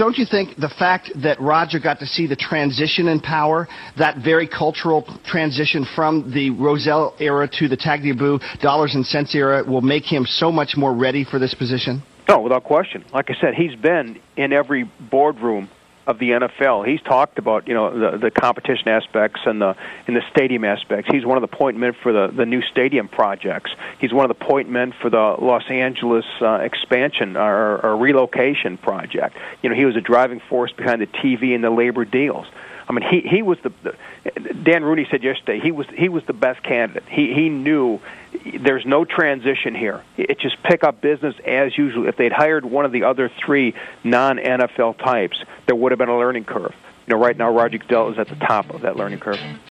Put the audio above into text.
don't you think the fact that Roger got to see the transition in power, that very cultural transition from the Rozelle era to the Tagliabue dollars and cents era, will make him so much more ready for this position? No, without question. Like I said, he's been in every boardroom of the NFL. He's talked about, the competition aspects and the stadium aspects. He's one of the point men for the new stadium projects. He's one of the point men for the Los Angeles expansion or relocation project. He was a driving force behind the TV and the labor deals. I mean, he was Dan Rooney said yesterday he was the best candidate. He knew there's no transition here. It's just pick up business as usual. If they'd hired one of the other three non-NFL types, there would have been a learning curve. Right now, Roger Goodell is at the top of that learning curve.